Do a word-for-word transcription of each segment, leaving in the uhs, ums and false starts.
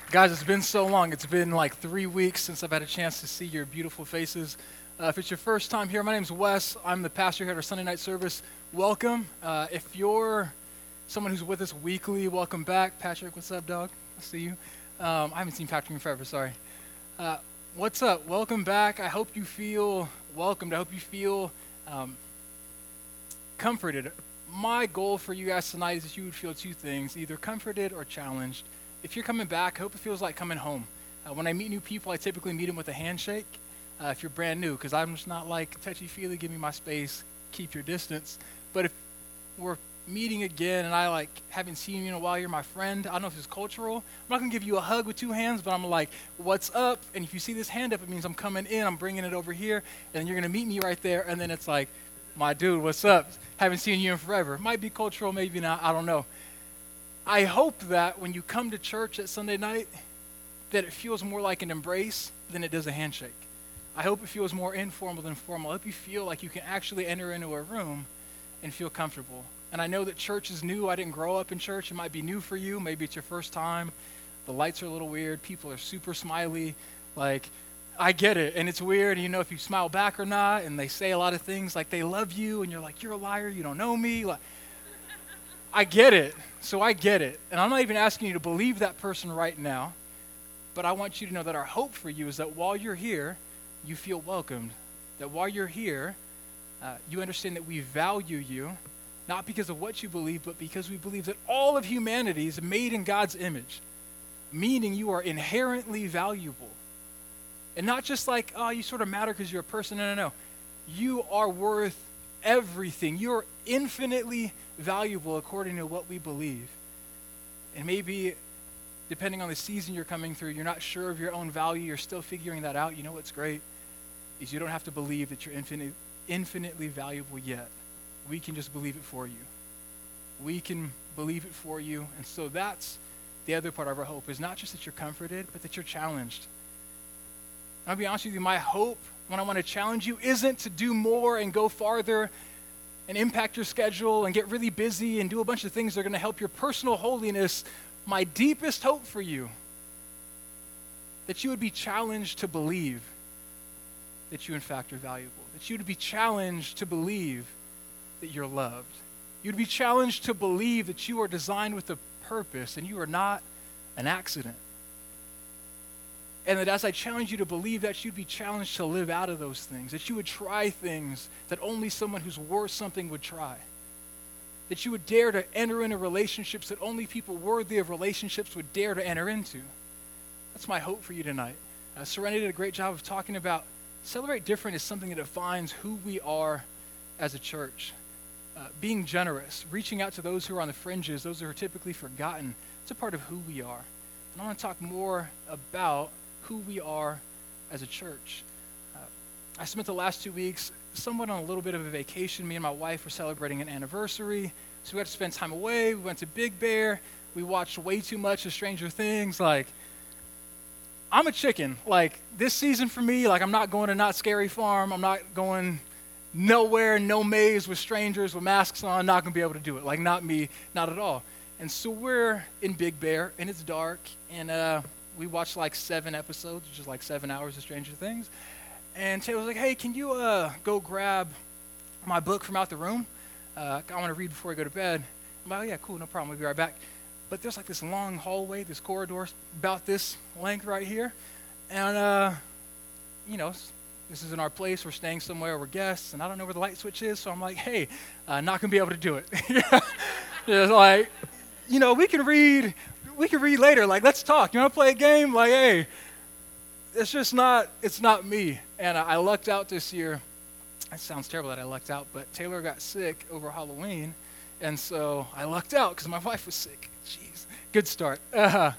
Guys, it's been so long. It's been like three weeks since I've had a chance to see your beautiful faces. Uh, if it's your first time here, my name's Wes. I'm the pastor here at our Sunday night service. Welcome. Uh, if you're someone who's with us weekly, welcome back. Patrick, what's up, dog? I see you. Um, I haven't seen Patrick in forever, sorry. Uh, what's up? Welcome back. I hope you feel welcomed. I hope you feel um, comforted. My goal for you guys tonight is that you would feel two things, either comforted or challenged. If you're coming back, I hope it feels like coming home. Uh, when I meet new people, I typically meet them with a handshake. Uh, if you're brand new, because I'm just not like touchy-feely, give me my space, keep your distance. But if we're meeting again and I like haven't seen you in a while, you're my friend. I don't know if it's cultural. I'm not going to give you a hug with two hands, but I'm like, what's up? And if you see this hand up, it means I'm coming in, I'm bringing it over here, and you're going to meet me right there. And then it's like, my dude, what's up? Haven't seen you in forever. Might be cultural, maybe not, I don't know. I hope that when you come to church at Sunday night, that it feels more like an embrace than it does a handshake. I hope it feels more informal than formal. I hope you feel like you can actually enter into a room and feel comfortable. And I know that church is new. I didn't grow up in church. It might be new for you. Maybe it's your first time. The lights are a little weird. People are super smiley. Like, I get it. And it's weird. And you know if you smile back or not. And they say a lot of things like they love you. And you're like, you're a liar. You don't know me. Like, I get it. So I get it. And I'm not even asking you to believe that person right now, but I want you to know that our hope for you is that while you're here, you feel welcomed. That while you're here, uh, you understand that we value you, not because of what you believe, but because we believe that all of humanity is made in God's image, meaning you are inherently valuable. And not just like, oh, you sort of matter because you're a person. No, no, no. You are worth everything. You're infinitely valuable according to what we believe. And maybe, depending on the season you're coming through, you're not sure of your own value. You're still figuring that out. You know what's great is you don't have to believe that you're infinite, infinitely valuable yet. We can just believe it for you. We can believe it for you. And so that's the other part of our hope, is not just that you're comforted, but that you're challenged. I'll be honest with you, my hope when I want to challenge you isn't to do more and go farther and impact your schedule and get really busy and do a bunch of things that are going to help your personal holiness. My deepest hope for you, that you would be challenged to believe that you in fact are valuable, that you would be challenged to believe that you're loved. You'd be challenged to believe that you are designed with a purpose and you are not an accident. And that as I challenge you to believe that, you'd be challenged to live out of those things, that you would try things that only someone who's worth something would try, that you would dare to enter into relationships that only people worthy of relationships would dare to enter into. That's my hope for you tonight. Uh, Serenity did a great job of talking about Celebrate Different is something that defines who we are as a church. Uh, being generous, reaching out to those who are on the fringes, those who are typically forgotten, it's a part of who we are. And I want to talk more about who we are as a church. Uh, I spent the last two weeks somewhat on a little bit of a vacation. Me and my wife were celebrating an anniversary, so we got to spend time away. We went to Big Bear. We watched way too much of Stranger Things. Like, I'm a chicken. Like, this season for me, like, I'm not going to Not Scary Farm. I'm not going nowhere, no maze with strangers with masks on. Not going to be able to do it. Like, not me, not at all. And so we're in Big Bear, and it's dark, and uh, we watched like seven episodes, which is like seven hours of Stranger Things. And Taylor was like, hey, can you uh, go grab my book from out the room? Uh, I want to read before I go to bed. I'm like, oh, yeah, cool, no problem. We'll be right back. But there's like this long hallway, this corridor about this length right here. And, uh, you know, this isn't our place. We're staying somewhere. We're guests, and I don't know where the light switch is. So I'm like, hey, uh, not going to be able to do it. It's like, you know, we can read, we can read later. Like, let's talk. You want to play a game? Like, hey, it's just not, it's not me. And I, I lucked out this year. It sounds terrible that I lucked out, but Taylor got sick over Halloween. And so I lucked out because my wife was sick. Jeez, good start. Uh,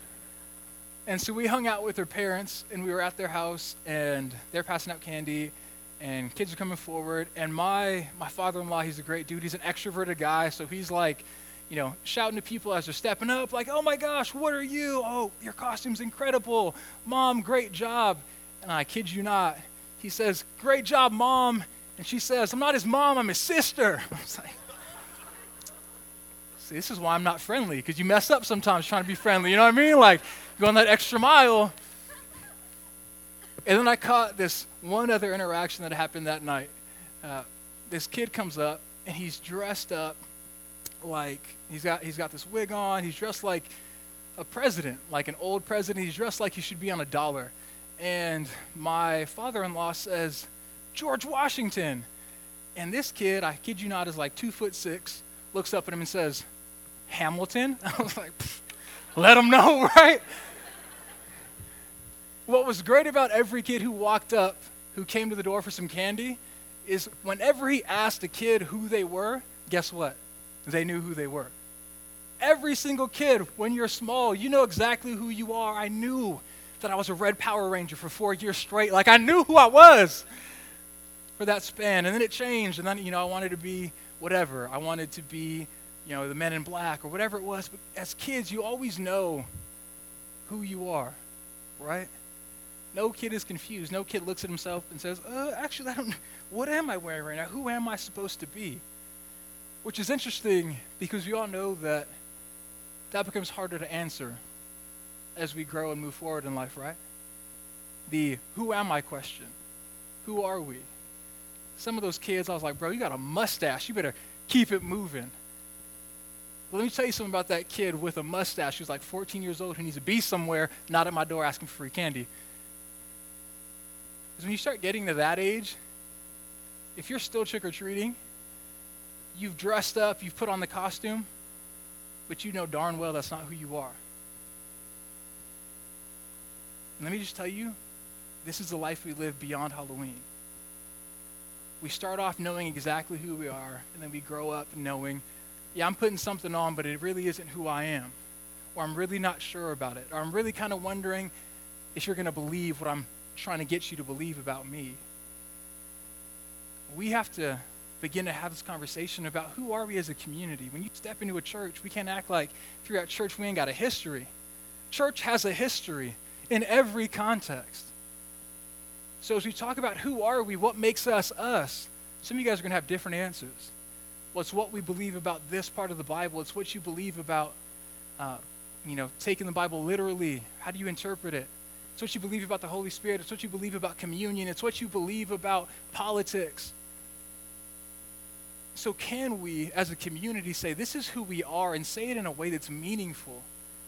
and so we hung out with her parents, and we were at their house, and they're passing out candy, and kids are coming forward. And my my father-in-law, he's a great dude. He's an extroverted guy, so he's like, you know, shouting to people as they're stepping up, like, oh my gosh, what are you? Oh, your costume's incredible. Mom, great job. And I kid you not, he says, great job, Mom. And she says, I'm not his mom, I'm his sister. I was like, See, this is why I'm not friendly, because you mess up sometimes trying to be friendly. You know what I mean? Like, going that extra mile. And then I caught this one other interaction that happened that night. Uh, this kid comes up, and he's dressed up like, he's got he's got this wig on. He's dressed like a president, like an old president. He's dressed like he should be on a dollar. And my father-in-law says, George Washington. And this kid, I kid you not, is like two foot six, looks up at him and says, Hamilton? I was like, let him know, right? What was great about every kid who walked up, who came to the door for some candy, is whenever he asked a kid who they were, guess what? They knew who they were. Every single kid, when you're small, you know exactly who you are. I knew that I was a Red Power Ranger for four years straight. Like, I knew who I was for that span. And then it changed. And then, you know, I wanted to be whatever. I wanted to be, you know, the Men in Black or whatever it was. But as kids, you always know who you are, right? No kid is confused. No kid looks at himself and says, uh, actually, I don't, what am I wearing right now? Who am I supposed to be? Which is interesting because we all know that that becomes harder to answer as we grow and move forward in life, right? The who am I question. Who are we? Some of those kids, I was like, bro, you got a mustache. You better keep it moving. Well, let me tell you something about that kid with a mustache who's like fourteen years old who needs to be somewhere, not at my door asking for free candy. Because when you start getting to that age, if you're still trick-or-treating, you've dressed up, you've put on the costume, but you know darn well that's not who you are. And let me just tell you, this is the life we live beyond Halloween. We start off knowing exactly who we are, and then we grow up knowing, yeah, I'm putting something on, but it really isn't who I am. Or I'm really not sure about it. Or I'm really kind of wondering if you're going to believe what I'm trying to get you to believe about me. We have to begin to have this conversation about who are we as a community. When you step into a church, we can't act like if you're at church, we ain't got a history. Church has a history in every context. So as we talk about who are we, what makes us us, some of you guys are going to have different answers. Well, it's what we believe about this part of the Bible. It's what you believe about, uh, you know, taking the Bible literally. How do you interpret it? It's what you believe about the Holy Spirit. It's what you believe about communion. It's what you believe about politics. So can we, as a community, say this is who we are and say it in a way that's meaningful?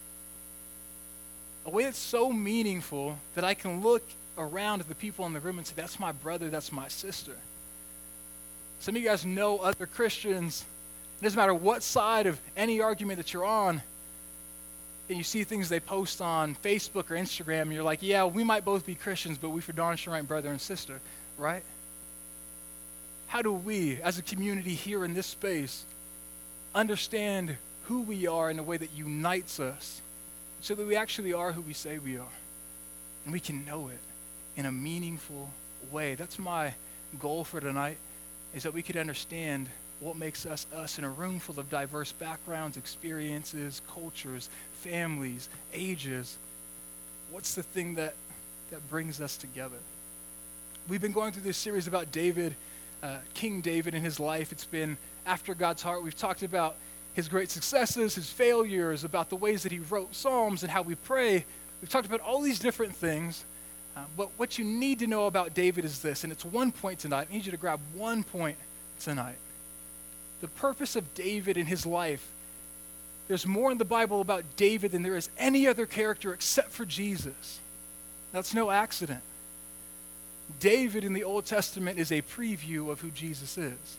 A way that's so meaningful that I can look around at the people in the room and say, that's my brother, that's my sister. Some of you guys know other Christians. It doesn't matter what side of any argument that you're on, and you see things they post on Facebook or Instagram, and you're like, yeah, we might both be Christians, but we for darn sure ain't brother and sister, right? How do we, as a community here in this space, understand who we are in a way that unites us so that we actually are who we say we are? And we can know it in a meaningful way. That's my goal for tonight, is that we could understand what makes us us in a room full of diverse backgrounds, experiences, cultures, families, ages. What's the thing that, that brings us together? We've been going through this series about David, uh, King David and his life. It's been after God's heart. We've talked about his great successes, his failures, about the ways that he wrote Psalms and how we pray. We've talked about all these different things. Uh, but what you need to know about David is this, and it's one point tonight. I need you to grab one point tonight. The purpose of David in his life, there's more in the Bible about David than there is any other character except for Jesus. That's no accident. David in the Old Testament is a preview of who Jesus is.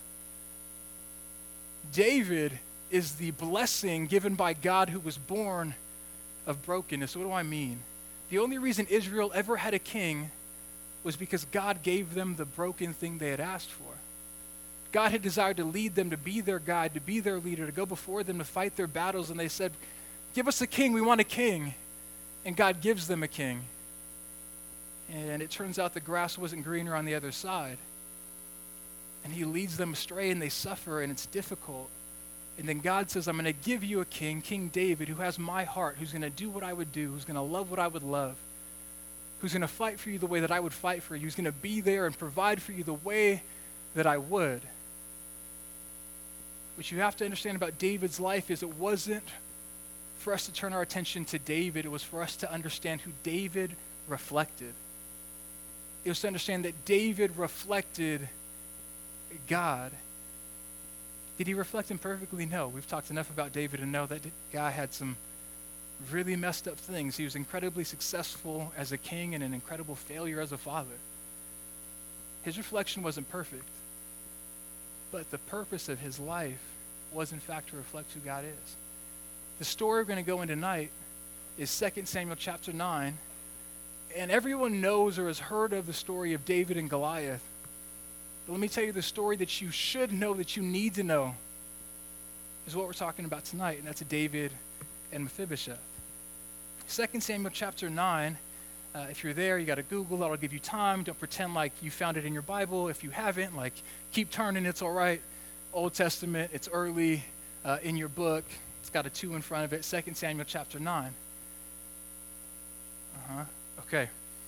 David is the blessing given by God who was born of brokenness. What do I mean? The only reason Israel ever had a king was because God gave them the broken thing they had asked for. God had desired to lead them, to be their guide, to be their leader, to go before them, to fight their battles. And they said, give us a king, we want a king. And God gives them a king. And it turns out the grass wasn't greener on the other side. And he leads them astray and they suffer and it's difficult. And then God says, I'm going to give you a king, King David, who has my heart, who's going to do what I would do, who's going to love what I would love, who's going to fight for you the way that I would fight for you, who's going to be there and provide for you the way that I would. What you have to understand about David's life is it wasn't for us to turn our attention to David. It was for us to understand who David reflected. It was to understand that David reflected God. Did he reflect him perfectly? No. We've talked enough about David to know that guy had some really messed up things. He was incredibly successful as a king and an incredible failure as a father. His reflection wasn't perfect, but the purpose of his life was in fact to reflect who God is. The story we're going to go into tonight is Second Samuel chapter nine, and everyone knows or has heard of the story of David and Goliath. But let me tell you the story that you should know, that you need to know, is what we're talking about tonight, and that's David and Mephibosheth. Second Samuel chapter nine, uh, if you're there, you got to Google, that'll give you time. Don't pretend like you found it in your Bible. If you haven't, like, keep turning, it's all right. Old Testament, it's early uh, in your book. It's got a two in front of it, Second Samuel chapter nine. Uh-huh, okay.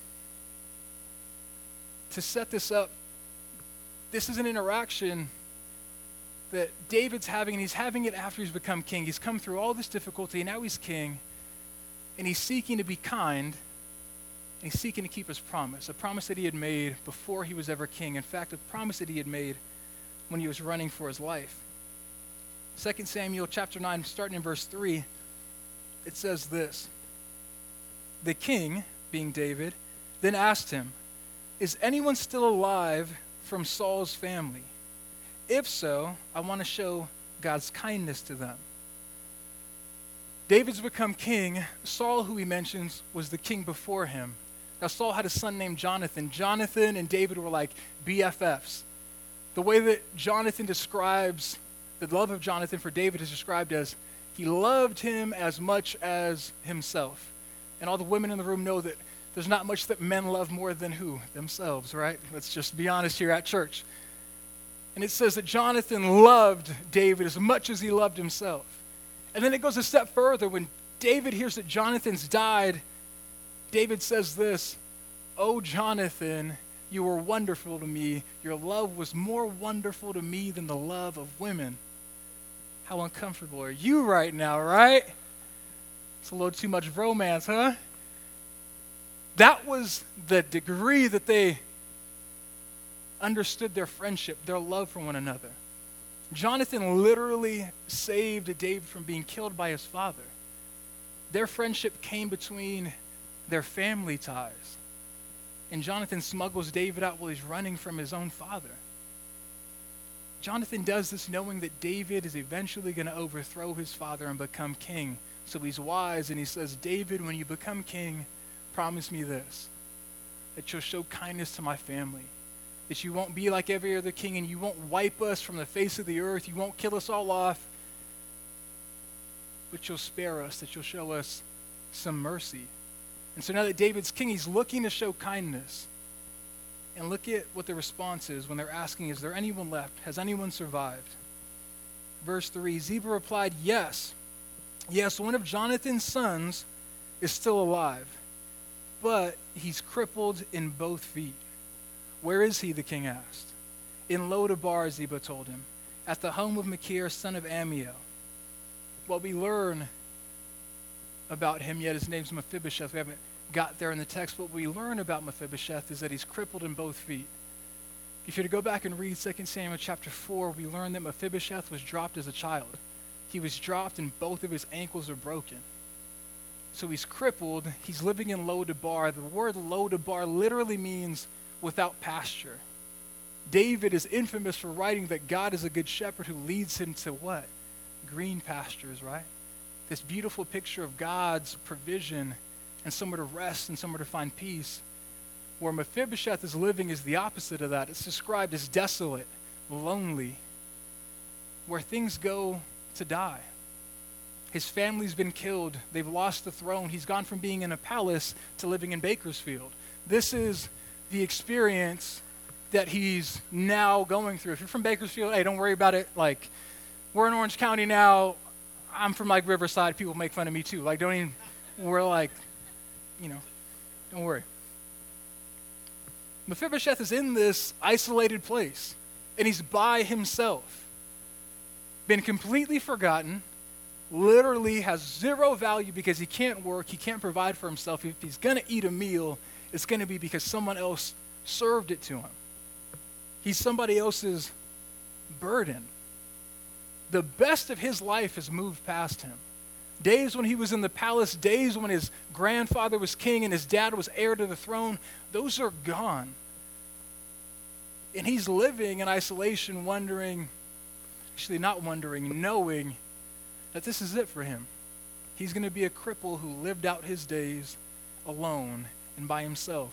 To set this up, this is an interaction that David's having, and he's having it after he's become king. He's come through all this difficulty, and now he's king, and he's seeking to be kind, and he's seeking to keep his promise, a promise that he had made before he was ever king. In fact, a promise that he had made when he was running for his life. Second Samuel chapter nine, starting in verse three, it says this: The king, being David, then asked him, "Is anyone still alive from Saul's family? If so, I want to show God's kindness to them." David's become king. Saul, who he mentions, was the king before him. Now, Saul had a son named Jonathan. Jonathan and David were like B F Fs. The way that Jonathan describes, the love of Jonathan for David is described as he loved him as much as himself. And all the women in the room know that there's not much that men love more than who? Themselves, right? Let's just be honest here at church. And it says that Jonathan loved David as much as he loved himself. And then it goes a step further. When David hears that Jonathan's died, David says this: "Oh, Jonathan, you were wonderful to me. Your love was more wonderful to me than the love of women." How uncomfortable are you right now, right? It's a little too much romance, huh? That was the degree that they understood their friendship, their love for one another. Jonathan literally saved David from being killed by his father. Their friendship came between their family ties. And Jonathan smuggles David out while he's running from his own father. Jonathan does this knowing that David is eventually going to overthrow his father and become king. So he's wise, and he says, "David, when you become king, promise me this, that you'll show kindness to my family, that you won't be like every other king, and you won't wipe us from the face of the earth, you won't kill us all off, but you'll spare us, that you'll show us some mercy." And so now that David's king, he's looking to show kindness. And look at what the response is when they're asking, "Is there anyone left? Has anyone survived?" Verse three, Ziba replied, "Yes, yes, one of Jonathan's sons is still alive, but he's crippled in both feet." "Where is he?" the king asked. "In Lodabar," Ziba told him, "at the home of Machir, son of Ammiel." What we learn about him yet, his name's Mephibosheth. We haven't got there in the text, but what we learn about Mephibosheth is that he's crippled in both feet. If you were to go back and read Second Samuel chapter four, we learn that Mephibosheth was dropped as a child. He was dropped and both of his ankles are broken. So he's crippled. He's living in Lodabar. The word Lodabar literally means without pasture. David is infamous for writing that God is a good shepherd who leads him to what? Green pastures, right? This beautiful picture of God's provision and somewhere to rest and somewhere to find peace. Where Mephibosheth is living is the opposite of that. It's described as desolate, lonely, where things go to die. His family's been killed. They've lost the throne. He's gone from being in a palace to living in Bakersfield. This is the experience that he's now going through. If you're from Bakersfield, hey, don't worry about it. Like, we're in Orange County now. I'm from, like, Riverside. People make fun of me, too. Like, don't even, we're like, you know, don't worry. Mephibosheth is in this isolated place, and he's by himself. been completely forgotten, literally has zero value because he can't work, he can't provide for himself. If he's going to eat a meal, it's going to be because someone else served it to him. He's somebody else's burden. The best of his life has moved past him. Days when he was in the palace, days when his grandfather was king and his dad was heir to the throne, those are gone. And he's living in isolation, wondering, actually not wondering, knowing that this is it for him. He's going to be a cripple who lived out his days alone and by himself,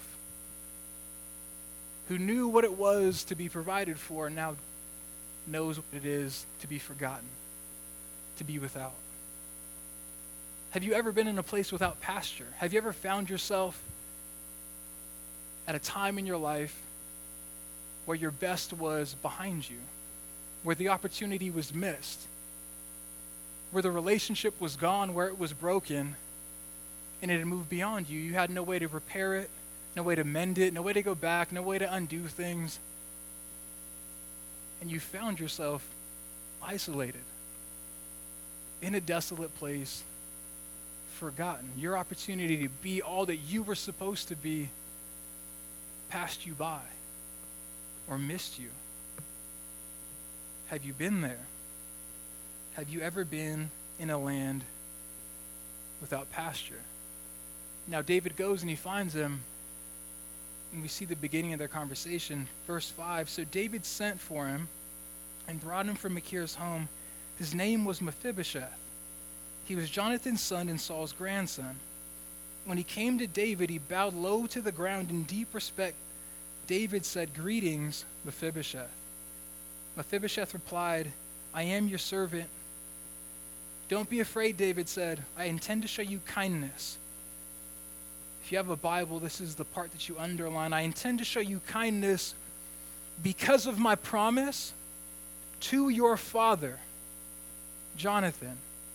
who knew what it was to be provided for and now knows what it is to be forgotten, to be without. Have you ever been in a place without pasture? Have you ever found yourself at a time in your life where your best was behind you, where the opportunity was missed, where the relationship was gone, where it was broken, and it had moved beyond you? You had no way to repair it, no way to mend it, no way to go back, no way to undo things. And you found yourself isolated, in a desolate place, forgotten. Your opportunity to be all that you were supposed to be passed you by or missed you. Have you been there? Have you ever been in a land without pasture? Now David goes and he finds him, and we see the beginning of their conversation. Verse five, so David sent for him and brought him from Machir's home. His name was Mephibosheth. He was Jonathan's son and Saul's grandson. When he came to David, he bowed low to the ground in deep respect. David said, greetings, Mephibosheth. Mephibosheth replied, I am your servant. Don't be afraid, David said. I intend to show you kindness. If you have a Bible, this is the part that you underline. I intend to show you kindness because of my promise to your father, Jonathan.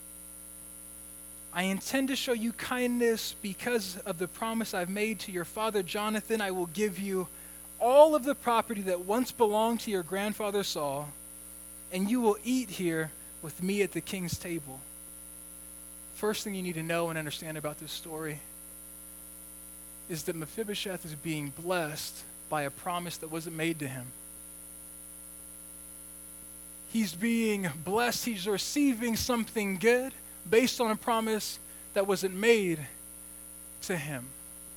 I intend to show you kindness because of the promise I've made to your father, Jonathan. I will give you all of the property that once belonged to your grandfather Saul, and you will eat here with me at the king's table. First thing you need to know and understand about this story is that Mephibosheth is being blessed by a promise that wasn't made to him. He's being blessed. He's receiving something good based on a promise that wasn't made to him.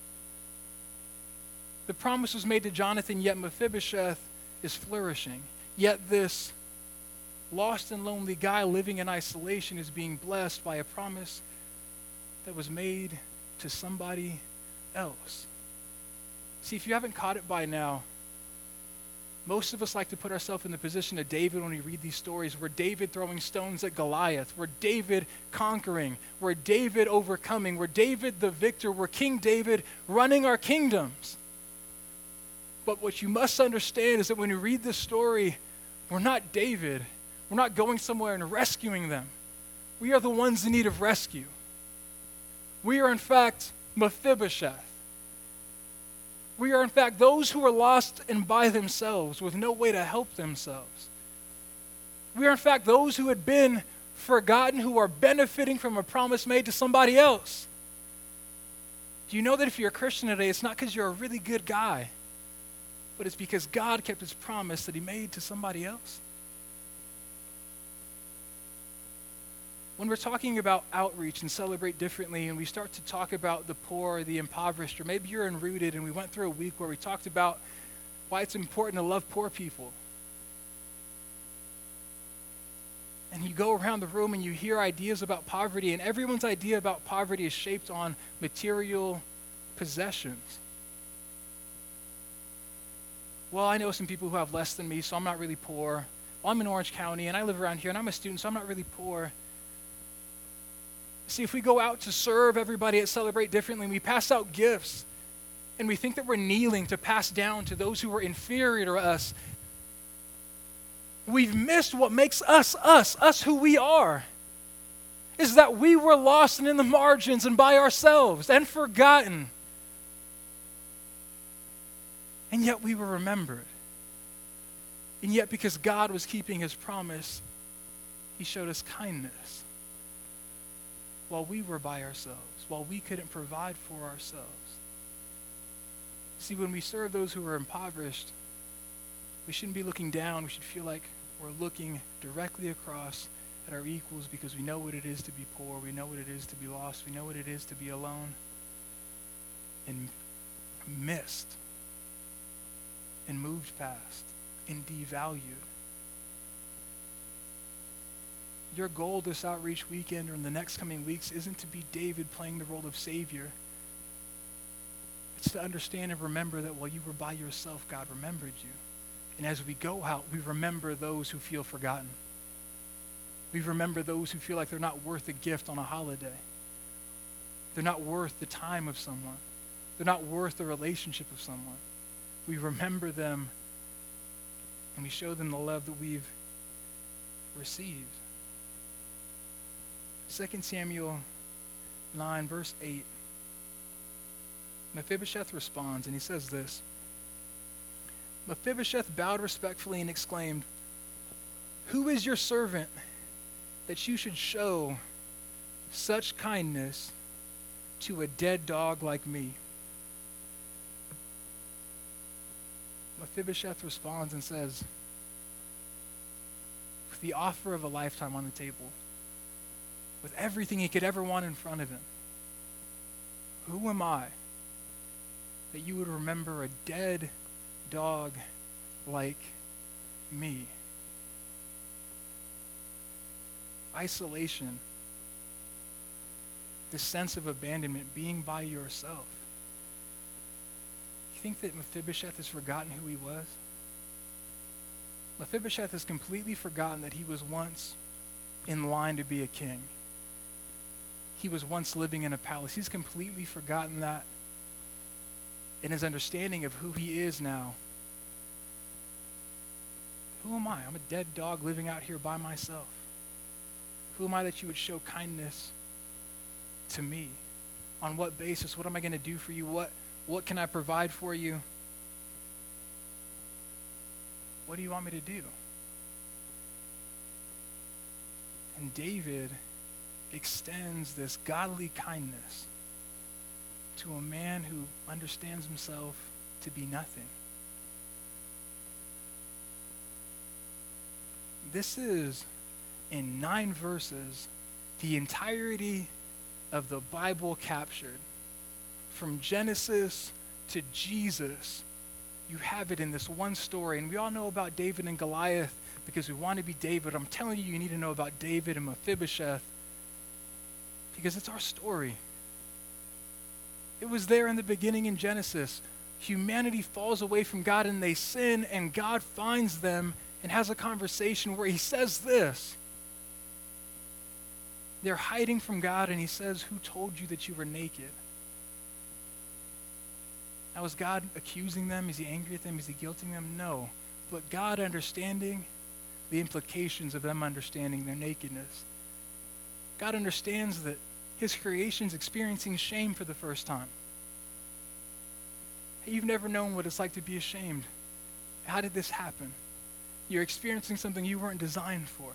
The promise was made to Jonathan, yet Mephibosheth is flourishing. Yet this lost and lonely guy living in isolation is being blessed by a promise that was made to somebody else. See, if you haven't caught it by now, most of us like to put ourselves in the position of David when we read these stories. We're David throwing stones at Goliath. We're David conquering. We're David overcoming. We're David the victor. We're King David running our kingdoms. But what you must understand is that when you read this story, we're not David. We're not going somewhere and rescuing them. We are the ones in need of rescue. We are, in fact, Mephibosheth. We are, in fact, those who are lost and by themselves with no way to help themselves. We are, in fact, those who had been forgotten, who are benefiting from a promise made to somebody else. Do you know that if you're a Christian today, it's not because you're a really good guy, but it's because God kept his promise that he made to somebody else? When we're talking about outreach and celebrate differently, and we start to talk about the poor, the impoverished, or maybe you're in Rooted and we went through a week where we talked about why it's important to love poor people. And you go around the room and you hear ideas about poverty, and everyone's idea about poverty is shaped on material possessions. Well, I know some people who have less than me, so I'm not really poor. Well, I'm in Orange County, and I live around here, and I'm a student, so I'm not really poor. See, if we go out to serve everybody at Celebrate Differently, and we pass out gifts, and we think that we're kneeling to pass down to those who are inferior to us, we've missed what makes us us, us who we are, is that we were lost and in the margins and by ourselves and forgotten. And yet we were remembered. And yet because God was keeping his promise, He showed us kindness while we were by ourselves, while we couldn't provide for ourselves. See, when we serve those who are impoverished, we shouldn't be looking down. We should feel like we're looking directly across at our equals because we know what it is to be poor. We know what it is to be lost. We know what it is to be alone and missed and moved past and devalued. Your goal this outreach weekend or in the next coming weeks isn't to be David playing the role of Savior. It's to understand and remember that while you were by yourself, God remembered you. And as we go out, we remember those who feel forgotten. We remember those who feel like they're not worth a gift on a holiday. They're not worth the time of someone. They're not worth the relationship of someone. We remember them and we show them the love that we've received. Second Samuel nine, verse eight. Mephibosheth responds, and he says this. Mephibosheth bowed respectfully and exclaimed, "Who is your servant that you should show such kindness to a dead dog like me?" Mephibosheth responds and says, with the offer of a lifetime on the table, with everything he could ever want in front of him, who am I that you would remember a dead dog like me? Isolation, this sense of abandonment, being by yourself. You think that Mephibosheth has forgotten who he was? Mephibosheth has completely forgotten that he was once in line to be a king. He was once living in a palace. He's completely forgotten that in his understanding of who he is now. Who am I? I'm a dead dog living out here by myself. Who am I that you would show kindness to me? On what basis? What am I going to do for you? What, what can I provide for you? What do you want me to do? And David extends this godly kindness to a man who understands himself to be nothing. This is, in nine verses, the entirety of the Bible captured. From Genesis to Jesus, you have it in this one story. And we all know about David and Goliath because we want to be David. I'm telling you, you need to know about David and Mephibosheth because it's our story. It was there in the beginning in Genesis. Humanity falls away from God and they sin, and God finds them and has a conversation where he says this. They're hiding from God, and he says, "Who told you that you were naked?" Now, is God accusing them? Is he angry at them? Is he guilting them? No. But God understanding the implications of them understanding their nakedness. God understands that his creation's experiencing shame for the first time. Hey, you've never known what it's like to be ashamed. How did this happen? You're experiencing something you weren't designed for.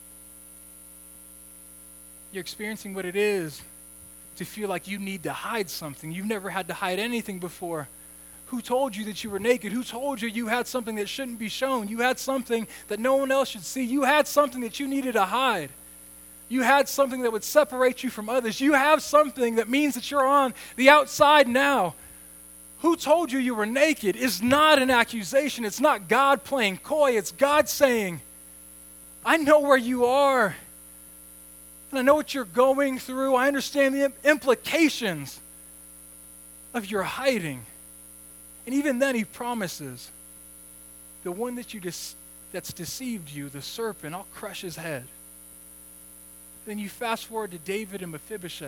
You're experiencing what it is to feel like you need to hide something. You've never had to hide anything before. Who told you that you were naked? Who told you you had something that shouldn't be shown? You had something that no one else should see. You had something that you needed to hide. You had something that would separate you from others. You have something that means that you're on the outside now. Who told you you were naked is not an accusation. It's not God playing coy. It's God saying, I know where you are. And I know what you're going through. I understand the implications of your hiding. And even then he promises, the one that you dis- that's deceived you, the serpent, I'll crush his head. Then you fast forward to David and Mephibosheth,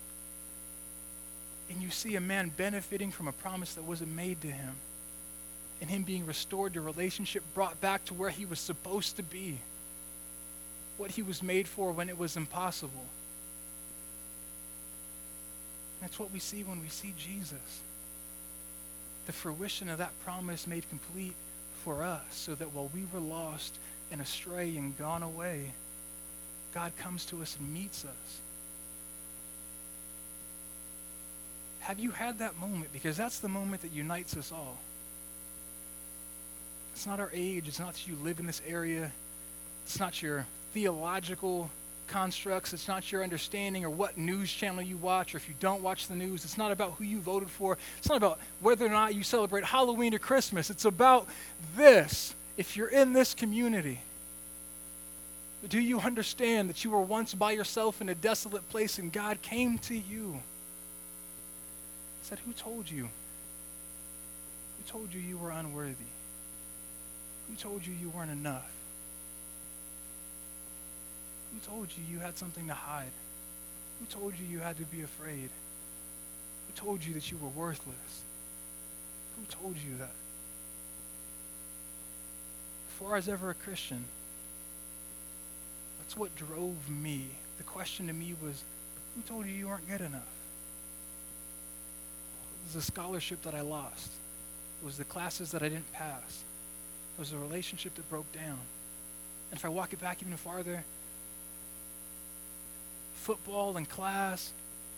and you see a man benefiting from a promise that wasn't made to him, and him being restored to relationship, brought back to where he was supposed to be, what he was made for when it was impossible. That's what we see when we see Jesus. The fruition of that promise made complete for us, so that while we were lost and astray and gone away, God comes to us and meets us. Have you had that moment? Because that's the moment that unites us all. It's not our age. It's not that you live in this area. It's not your theological constructs. It's not your understanding or what news channel you watch, or if you don't watch the news. It's not about who you voted for. It's not about whether or not you celebrate Halloween or Christmas. It's about this. If you're in this community, do you understand that you were once by yourself in a desolate place and God came to you? He said, who told you? Who told you you were unworthy? Who told you you weren't enough? Who told you you had something to hide? Who told you you had to be afraid? Who told you that you were worthless? Who told you that? Before I was ever a Christian, that's what drove me. The question to me was, who told you you weren't good enough? It was the scholarship that I lost. It was the classes that I didn't pass. It was a relationship that broke down. And if I walk it back even farther, football and class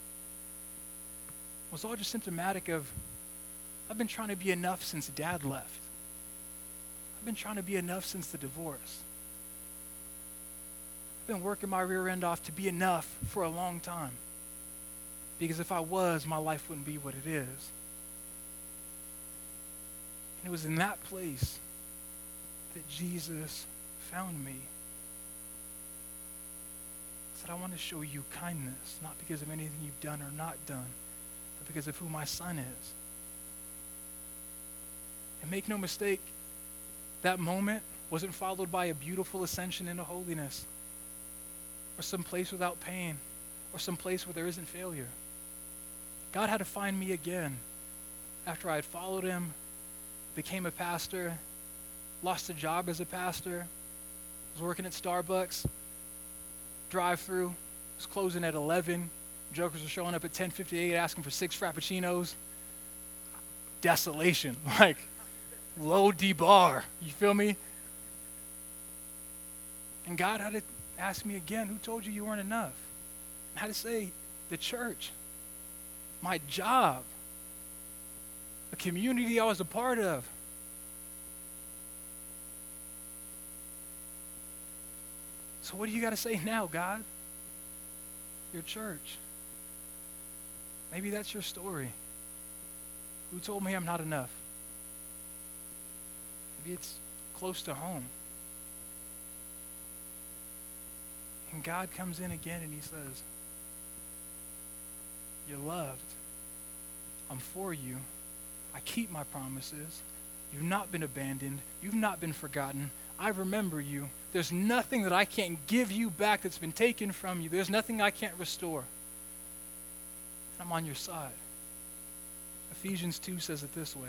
was all just symptomatic of, I've been trying to be enough since Dad left. I've been trying to be enough since the divorce. I've been working my rear end off to be enough for a long time. Because if I was, my life wouldn't be what it is. And it was in that place that Jesus found me. He said, I want to show you kindness, not because of anything you've done or not done, but because of who my son is. And make no mistake, that moment wasn't followed by a beautiful ascension into holiness, or some place without pain, or some place where there isn't failure. God had to find me again after I had followed him, became a pastor, lost a job as a pastor, was working at Starbucks, drive-through, was closing at eleven. Jokers were showing up at ten fifty-eight asking for six Frappuccinos. Desolation, like low D-bar, you feel me? And God had to ask me again, who told you you weren't enough? I had to say, the church, my job, a community I was a part of. So what do you got to say now, God? Your church. Maybe that's your story. Who told me I'm not enough? Maybe it's close to home. And God comes in again and he says, you're loved. I'm for you. I keep my promises. You've not been abandoned. You've not been forgotten. I remember you. There's nothing that I can't give you back that's been taken from you. There's nothing I can't restore. I'm on your side. Ephesians two says it this way.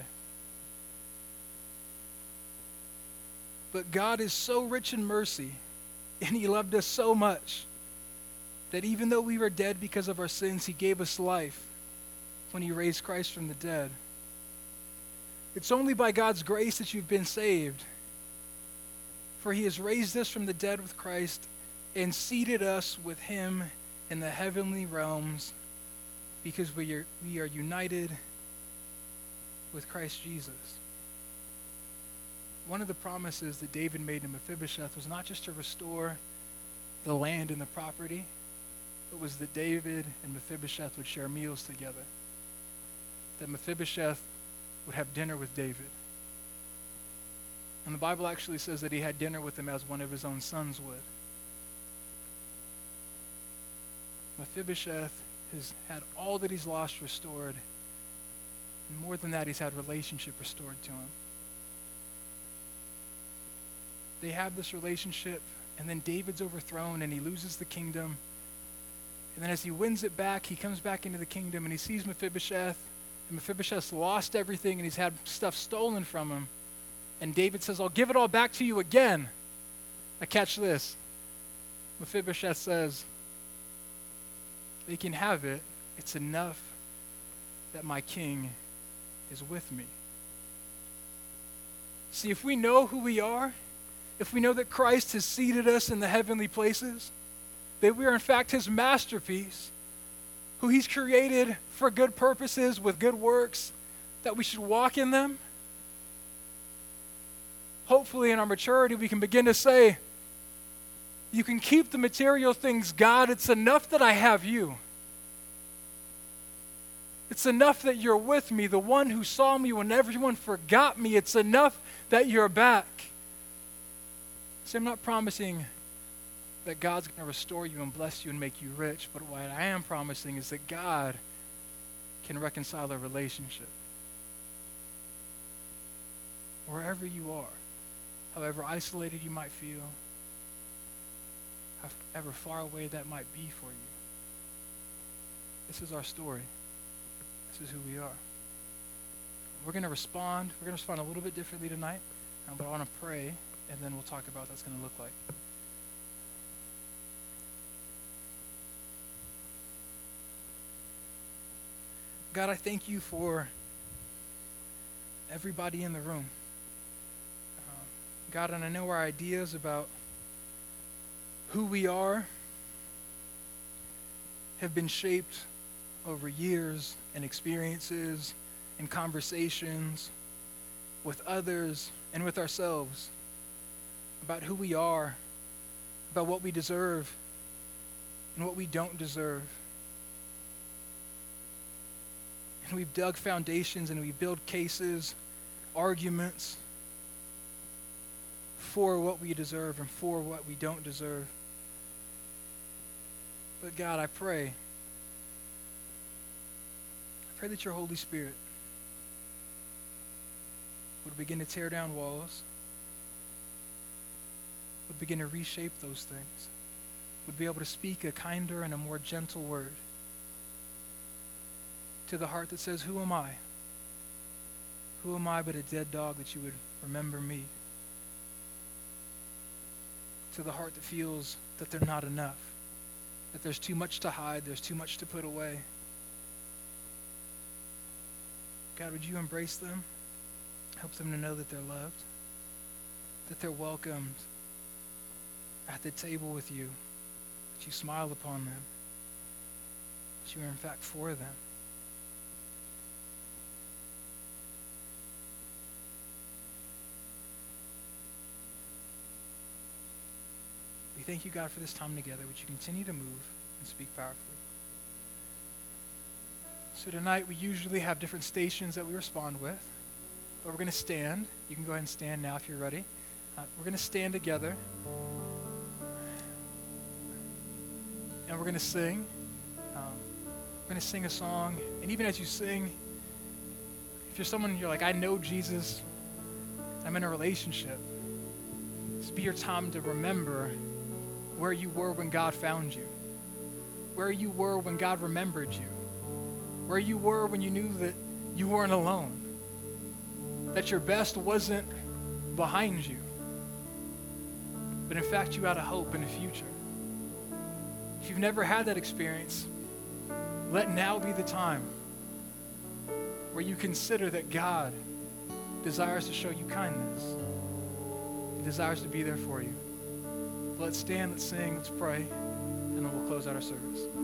But God is so rich in mercy, and he loved us so much, that even though we were dead because of our sins, he gave us life when he raised Christ from the dead. It's only by God's grace that you've been saved. For he has raised us from the dead with Christ and seated us with him in the heavenly realms, because we are, we are united with Christ Jesus. One of the promises that David made to Mephibosheth was not just to restore the land and the property, but was that David and Mephibosheth would share meals together. That Mephibosheth would have dinner with David. And the Bible actually says that he had dinner with him as one of his own sons would. Mephibosheth has had all that he's lost restored. And more than that, he's had relationship restored to him. They have this relationship, and then David's overthrown, and he loses the kingdom. And then as he wins it back, he comes back into the kingdom, and he sees Mephibosheth, and Mephibosheth's lost everything, and he's had stuff stolen from him. And David says, I'll give it all back to you again. Now catch this. Mephibosheth says, they can have it. It's enough that my king is with me. See, if we know who we are, if we know that Christ has seated us in the heavenly places, that we are in fact his masterpiece, who he's created for good purposes with good works, that we should walk in them. Hopefully in our maturity we can begin to say, you can keep the material things, God, it's enough that I have you. It's enough that you're with me, the one who saw me when everyone forgot me. It's enough that you're back. See, I'm not promising that God's going to restore you and bless you and make you rich, but what I am promising is that God can reconcile a relationship. Wherever you are, however isolated you might feel, however far away that might be for you, this is our story. This is who we are. We're going to respond. We're going to respond a little bit differently tonight, um, but I want to pray, and then we'll talk about what that's going to look like. God, I thank you for everybody in the room. Um, God, and I know our ideas about who we are have been shaped over years and experiences and conversations with others and with ourselves about who we are, about what we deserve and what we don't deserve. And we've dug foundations and we build cases, arguments for what we deserve and for what we don't deserve. But God, I pray, I pray that your Holy Spirit would begin to tear down walls, would begin to reshape those things, would be able to speak a kinder and a more gentle word to the heart that says, who am I? Who am I but a dead dog that you would remember me? To the heart that feels that they're not enough, that there's too much to hide, there's too much to put away. God, would you embrace them? Help them to know that they're loved, that they're welcomed at the table with you, that you smile upon them, that you are in fact for them. We thank you, God, for this time together. Would you continue to move and speak powerfully? So tonight we usually have different stations that we respond with, but we're going to stand. You can go ahead and stand now if you're ready. Uh, we're going to stand together, and we're going to sing. Um, we're going to sing a song, and even as you sing, if you're someone you're like, I know Jesus, I'm in a relationship, this be your time to remember where you were when God found you, where you were when God remembered you, where you were when you knew that you weren't alone, that your best wasn't behind you, but in fact you had a hope and a future. If you've never had that experience, let now be the time where you consider that God desires to show you kindness. He desires to be there for you. Let's stand, let's sing, let's pray, and then we'll close out our service.